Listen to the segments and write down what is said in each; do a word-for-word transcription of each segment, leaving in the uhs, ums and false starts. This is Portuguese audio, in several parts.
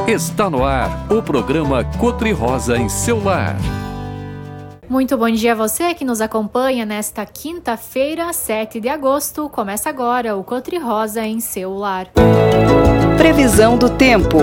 Está no ar o programa Cotri-Rosa em seu lar. Muito bom dia a você que nos acompanha nesta quinta-feira, sete de agosto. Começa agora o Cotri-Rosa em seu lar. Previsão do tempo.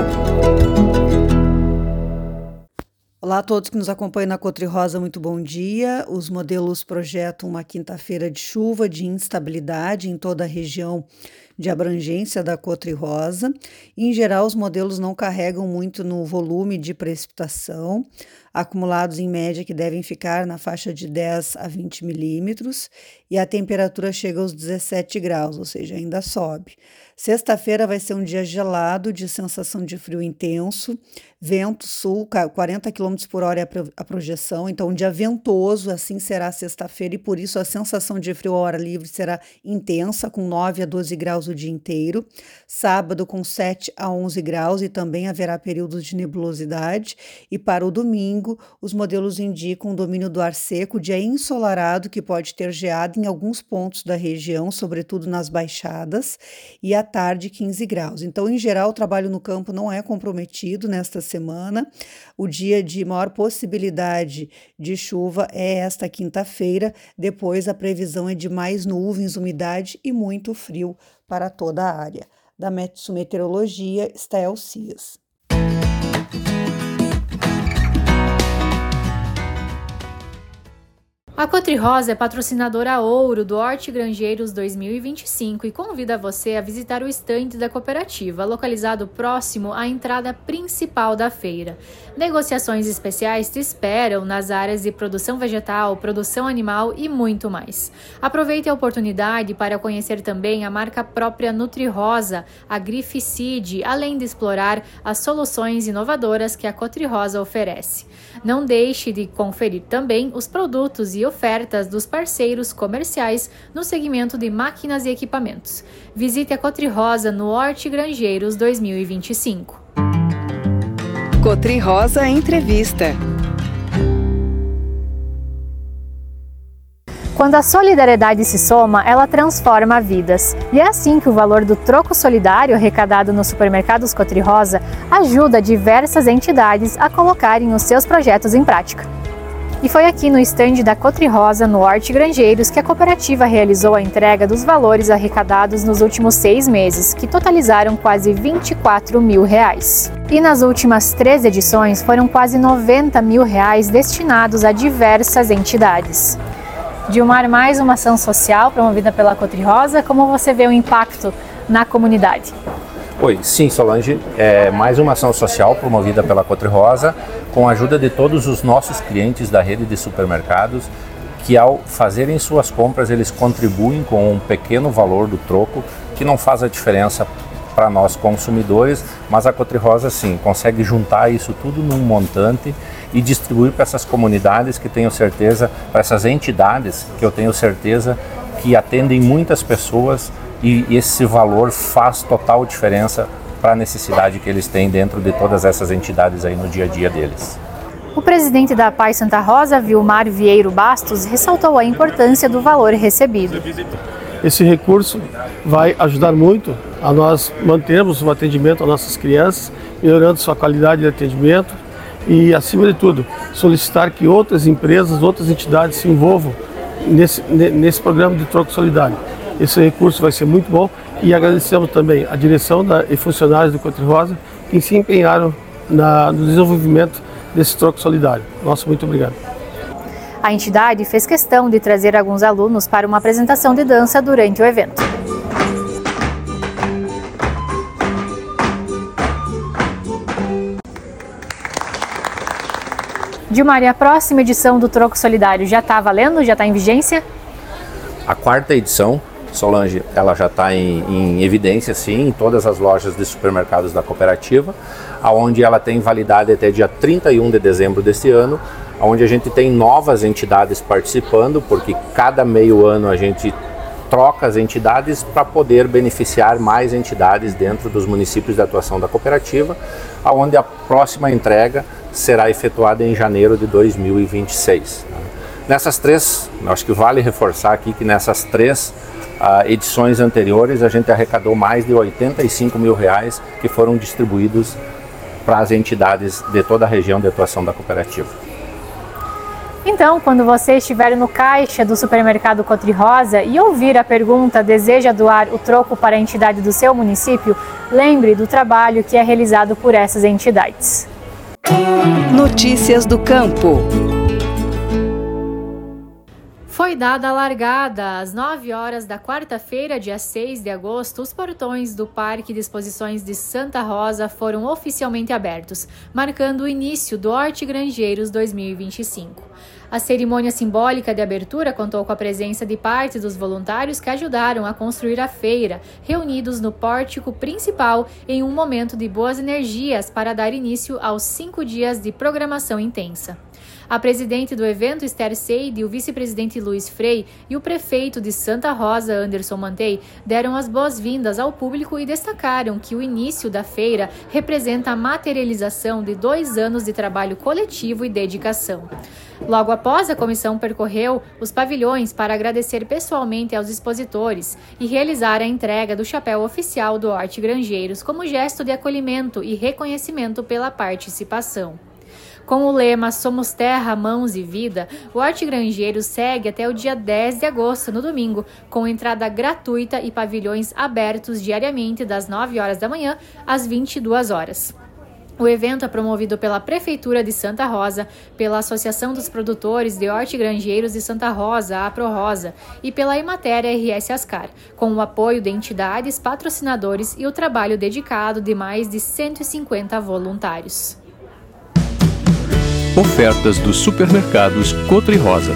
Olá a todos que nos acompanham na Cotri-Rosa, muito bom dia. Os modelos projetam uma quinta-feira de chuva, de instabilidade em toda a região de abrangência da Cotri-Rosa. Em geral, os modelos não carregam muito no volume de precipitação, acumulados em média que devem ficar na faixa de dez a vinte milímetros, e a temperatura chega aos dezessete graus, ou seja, ainda sobe. Sexta-feira vai ser um dia gelado, de sensação de frio intenso, vento sul, quarenta quilômetros por hora é a projeção, então um dia ventoso, assim será sexta-feira, e por isso a sensação de frio ao ar livre será intensa, com nove a doze graus o dia inteiro. Sábado com sete a onze graus, e também haverá períodos de nebulosidade, e para o domingo os modelos indicam o domínio do ar seco, dia ensolarado que pode ter geada em alguns pontos da região, sobretudo nas baixadas, e à tarde quinze graus. Então, em geral, o trabalho no campo não é comprometido nesta semana. O dia de maior possibilidade de chuva é esta quinta-feira, depois a previsão é de mais nuvens, umidade e muito frio para toda a área. Da Metsu Meteorologia, Stael Cias. A Cotri-Rosa é patrocinadora ouro do Hortigranjeiros dois mil e vinte e cinco e convida você a visitar o estande da cooperativa, localizado próximo à entrada principal da feira. Negociações especiais te esperam nas áreas de produção vegetal, produção animal e muito mais. Aproveite a oportunidade para conhecer também a marca própria Nutri-Rosa, a Grificide, além de explorar as soluções inovadoras que a Cotri-Rosa oferece. Não deixe de conferir também os produtos e ofertas dos parceiros comerciais no segmento de máquinas e equipamentos. Visite a Cotri-Rosa no Hortigranjeiros dois mil e vinte e cinco. Cotri-Rosa Entrevista. Quando a solidariedade se soma, ela transforma vidas. E é assim que o valor do troco solidário arrecadado nos supermercados Cotri-Rosa ajuda diversas entidades a colocarem os seus projetos em prática. E foi aqui no estande da Cotri-Rosa, no Hortigranjeiros, que a cooperativa realizou a entrega dos valores arrecadados nos últimos seis meses, que totalizaram quase vinte e quatro mil reais. E nas últimas três edições foram quase noventa mil reais destinados a diversas entidades. Dilmar, mais uma ação social promovida pela Cotri-Rosa, como você vê o impacto na comunidade? Oi, sim, Solange, é mais uma ação social promovida pela Cotri-Rosa, com a ajuda de todos os nossos clientes da rede de supermercados, que ao fazerem suas compras eles contribuem com um pequeno valor do troco, que não faz a diferença para nós consumidores, mas a Cotri-Rosa sim, consegue juntar isso tudo num montante e distribuir para essas comunidades que tenho certeza, para essas entidades que eu tenho certeza que atendem muitas pessoas, e esse valor faz total diferença para a necessidade que eles têm dentro de todas essas entidades aí no dia a dia deles. O presidente da P A I Santa Rosa, Vilmar Vieiro Bastos, ressaltou a importância do valor recebido. Esse recurso vai ajudar muito a nós mantermos o atendimento às nossas crianças, melhorando sua qualidade de atendimento e, acima de tudo, solicitar que outras empresas, outras entidades se envolvam nesse, nesse programa de troco solidário. Esse recurso vai ser muito bom e agradecemos também a direção da, e funcionários do Cotri-Rosa que se empenharam na, no desenvolvimento desse troco solidário. Nosso muito obrigado. A entidade fez questão de trazer alguns alunos para uma apresentação de dança durante o evento. Dilmar, e a próxima edição do Troco Solidário já está valendo? Já está em vigência? A quarta edição, Solange, ela já está em, em evidência, sim, em todas as lojas de supermercados da cooperativa, onde ela tem validade até dia trinta e um de dezembro deste ano, onde a gente tem novas entidades participando, porque cada meio ano a gente troca as entidades para poder beneficiar mais entidades dentro dos municípios de atuação da cooperativa, onde a próxima entrega será efetuada em janeiro de dois mil e vinte e seis. Nessas três, acho que vale reforçar aqui que nessas três uh, edições anteriores a gente arrecadou mais de oitenta e cinco mil reais que foram distribuídos para as entidades de toda a região de atuação da cooperativa. Então, quando você estiver no caixa do supermercado Cotri-Rosa e ouvir a pergunta "deseja doar o troco para a entidade do seu município?", lembre do trabalho que é realizado por essas entidades. Notícias do campo. Foi dada a largada. Às nove horas da quarta-feira, dia seis de agosto, os portões do Parque de Exposições de Santa Rosa foram oficialmente abertos, marcando o início do Hortigranjeiros dois mil e vinte e cinco. A cerimônia simbólica de abertura contou com a presença de parte dos voluntários que ajudaram a construir a feira, reunidos no pórtico principal em um momento de boas energias para dar início aos cinco dias de programação intensa. A presidente do evento, Esther Seide, o vice-presidente Luiz Frei e o prefeito de Santa Rosa, Anderson Mantei, deram as boas-vindas ao público e destacaram que o início da feira representa a materialização de dois anos de trabalho coletivo e dedicação. Logo após, a comissão percorreu os pavilhões para agradecer pessoalmente aos expositores e realizar a entrega do chapéu oficial do Hortigranjeiros como gesto de acolhimento e reconhecimento pela participação. Com o lema "Somos Terra, Mãos e Vida", o Hortigranjeiros segue até o dia dez de agosto, no domingo, com entrada gratuita e pavilhões abertos diariamente das nove horas da manhã às vinte e duas horas. O evento é promovido pela Prefeitura de Santa Rosa, pela Associação dos Produtores de Hortigranjeiros de Santa Rosa, a APROROSA, e pela Emater R S Ascar, com o apoio de entidades, patrocinadores e o trabalho dedicado de mais de cento e cinquenta voluntários. Ofertas dos supermercados Cotri-Rosa.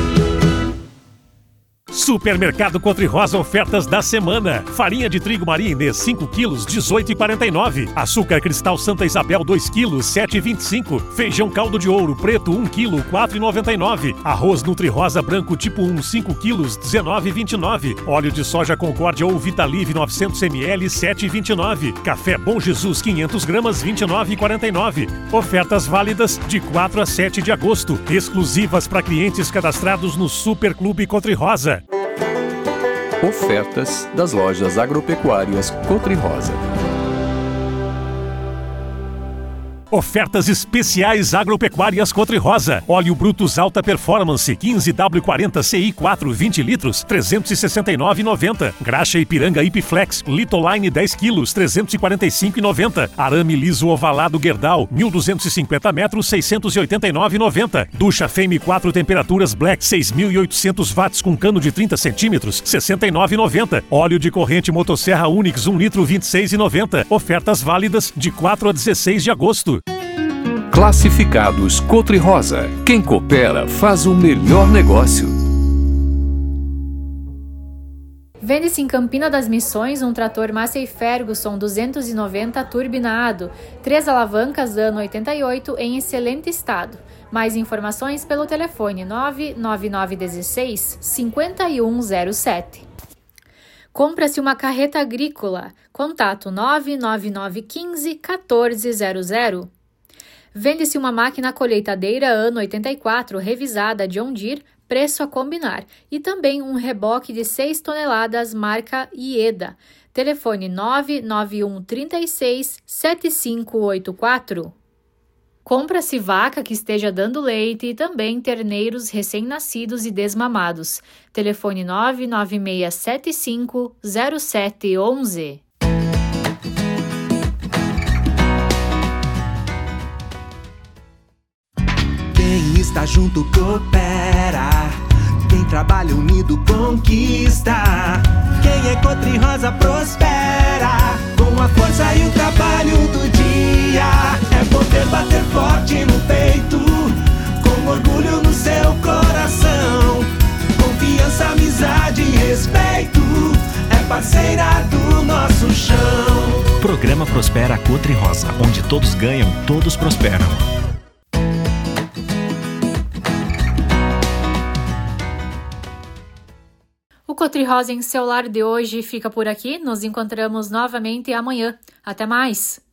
Supermercado Cotri-Rosa, ofertas da semana. Farinha de trigo Maria Inês cinco quilos, dezoito reais e quarenta e nove centavos. Açúcar cristal Santa Isabel dois quilos, sete reais e vinte e cinco centavos. Feijão caldo de ouro preto um quilo, quatro reais e noventa e nove centavos. Arroz Nutri-Rosa branco tipo um, cinco quilos, dezenove reais e vinte e nove centavos. Óleo de soja Concórdia ou Vitalive novecentos mililitros, sete reais e vinte e nove centavos. Café Bom Jesus quinhentas gramas, vinte e nove reais e quarenta e nove centavos. Ofertas válidas de quatro a sete de agosto. Exclusivas para clientes cadastrados no Super Clube Cotri-Rosa. Ofertas das lojas agropecuárias Cotri-Rosa. Ofertas especiais agropecuárias Cotri-Rosa. Óleo Brutus Alta Performance quinze W quarenta C I quatro, vinte litros, trezentos e sessenta e nove reais e noventa centavos. Graxa Ipiranga Ipiflex Litoline dez quilos, trezentos e quarenta e cinco reais e noventa centavos. Arame liso ovalado Gerdau mil duzentos e cinquenta metros, seiscentos e oitenta e nove reais e noventa centavos. Ducha Femme quatro temperaturas Black seis mil e oitocentos watts com cano de trinta centímetros, sessenta e nove reais e noventa centavos. Óleo de corrente Motosserra Unix um litro, vinte e seis reais e noventa centavos. Ofertas válidas de quatro a dezesseis de agosto. Classificados Cotri-Rosa. Quem coopera faz o melhor negócio. Vende-se em Campina das Missões um trator Massey Ferguson duzentos e noventa turbinado, três alavancas ano oitenta e oito em excelente estado. Mais informações pelo telefone nove nove nove um seis, cinco um zero sete. Compra-se uma carreta agrícola. Contato nove nove nove um cinco, um quatro zero zero. Vende-se uma máquina colheitadeira ano oitenta e quatro, revisada John Deere, preço a combinar, e também um reboque de seis toneladas marca Ieda. Telefone nove nove um três seis, sete cinco oito quatro. Compra-se vaca que esteja dando leite e também terneiros recém-nascidos e desmamados. Telefone nove nove seis sete cinco, zero sete um um. Quem está junto coopera, quem trabalha unido conquista. Quem é Cotri-Rosa prospera, com a força e o trabalho do dia. É poder bater forte no peito, com orgulho no seu coração. Confiança, amizade e respeito, é parceira do nosso chão. Programa Prospera Cotri-Rosa, onde todos ganham, todos prosperam. O Cotri-Rosa em seu lar de hoje fica por aqui. Nos encontramos novamente amanhã. Até mais!